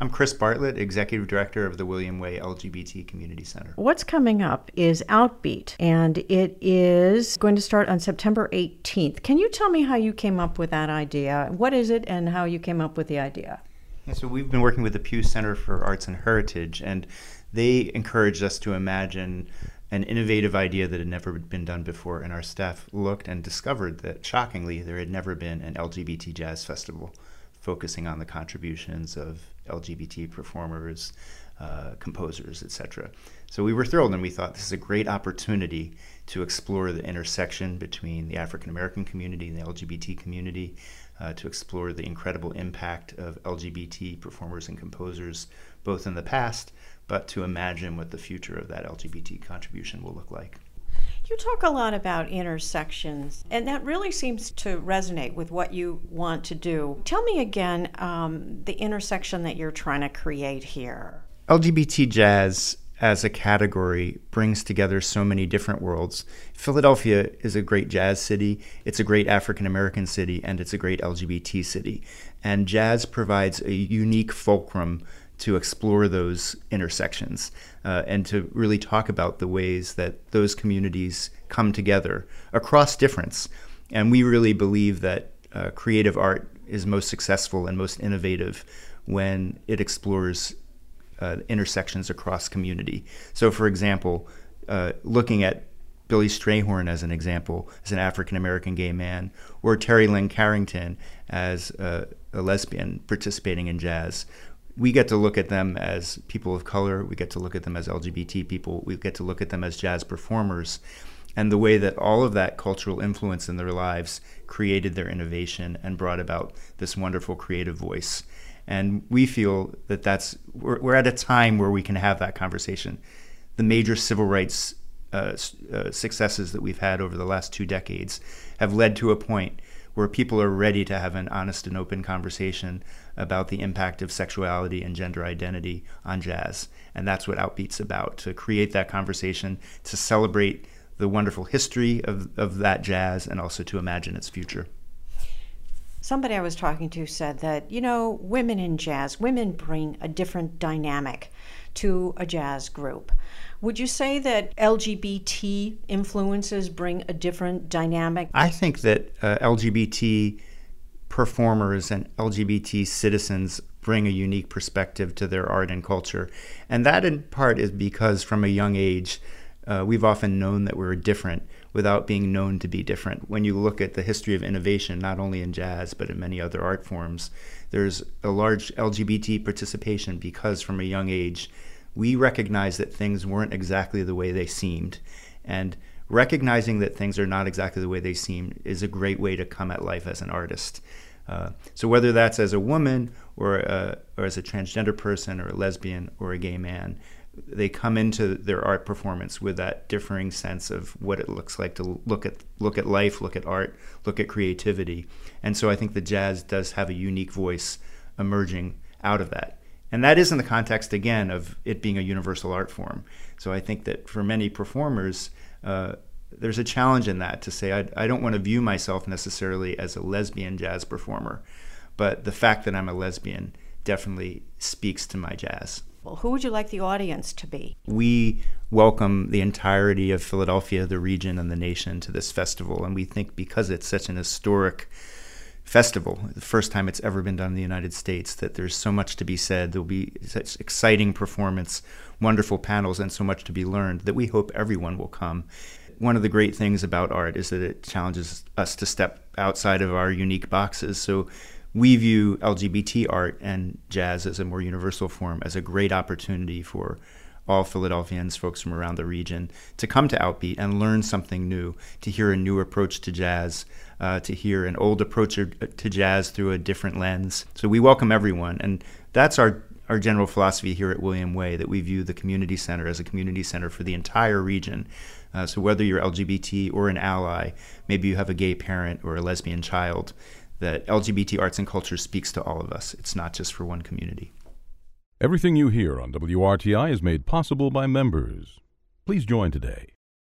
I'm Chris Bartlett, Executive Director of the William Way LGBT Community Center. What's coming up is Outbeat, and it is going to start on September 18th. Can you tell me how you came up with that idea? What is it and how you came up with the idea? Yeah, so we've been working with the Pew Center for Arts and Heritage, and they encouraged us to imagine an innovative idea that had never been done before, and our staff looked and discovered that, shockingly, there had never been an LGBT jazz festival focusing on the contributions of LGBT performers, composers, etc. So we were thrilled, and we thought this is a great opportunity to explore the intersection between the African American community and the LGBT community, to explore the incredible impact of LGBT performers and composers, both in the past, but to imagine what the future of that LGBT contribution will look like. You talk a lot about intersections, and that really seems to resonate with what you want to do. Tell me again the intersection that you're trying to create here. LGBT jazz as a category brings together so many different worlds. Philadelphia is a great jazz city, it's a great African American city, and it's a great LGBT city. And jazz provides a unique fulcrum to explore those intersections and to really talk about the ways that those communities come together across difference. And we really believe that creative art is most successful and most innovative when it explores intersections across community. So, for example, looking at Billy Strayhorn as an example, as an African-American gay man, or Terry Lynn Carrington as a lesbian participating in jazz, we get to look at them as people of color, we get to look at them as LGBT people, we get to look at them as jazz performers, and the way that all of that cultural influence in their lives created their innovation and brought about this wonderful creative voice. And we feel that we're at a time where we can have that conversation. The major civil rights successes that we've had over the last 2 decades have led to a point where people are ready to have an honest and open conversation about the impact of sexuality and gender identity on jazz. And that's what Outbeat's about, to create that conversation, to celebrate the wonderful history of that jazz, and also to imagine its future. Somebody I was talking to said that, women in jazz, women bring a different dynamic to a jazz group. Would you say that LGBT influences bring a different dynamic? I think that LGBT performers and LGBT citizens bring a unique perspective to their art and culture. And that in part is because from a young age, we've often known that we're different without being known to be different. When you look at the history of innovation, not only in jazz, but in many other art forms, there's a large LGBT participation because from a young age, we recognize that things weren't exactly the way they seemed. And recognizing that things are not exactly the way they seem is a great way to come at life as an artist. So whether that's as a woman or as a transgender person or a lesbian or a gay man, they come into their art performance with that differing sense of what it looks like to look at life, look at art, look at creativity. And so I think the jazz does have a unique voice emerging out of that. And that is in the context, again, of it being a universal art form. So I think that for many performers, there's a challenge in that to say, I don't want to view myself necessarily as a lesbian jazz performer, but the fact that I'm a lesbian definitely speaks to my jazz. Well, who would you like the audience to be? We welcome the entirety of Philadelphia, the region, and the nation to this festival. And we think because it's such an historic festival, the first time it's ever been done in the United States, that there's so much to be said. There'll be such exciting performance, wonderful panels, and so much to be learned that we hope everyone will come. One of the great things about art is that it challenges us to step outside of our unique boxes. So we view LGBT art and jazz as a more universal form, as a great opportunity for all Philadelphians, folks from around the region, to come to Outbeat and learn something new, to hear a new approach to jazz, to hear an old approach to jazz through a different lens. So we welcome everyone, and that's our general philosophy here at William Way, that we view the community center as a community center for the entire region. So whether you're LGBT or an ally, maybe you have a gay parent or a lesbian child, that LGBT arts and culture speaks to all of us. It's not just for one community. Everything you hear on WRTI is made possible by members. Please join today.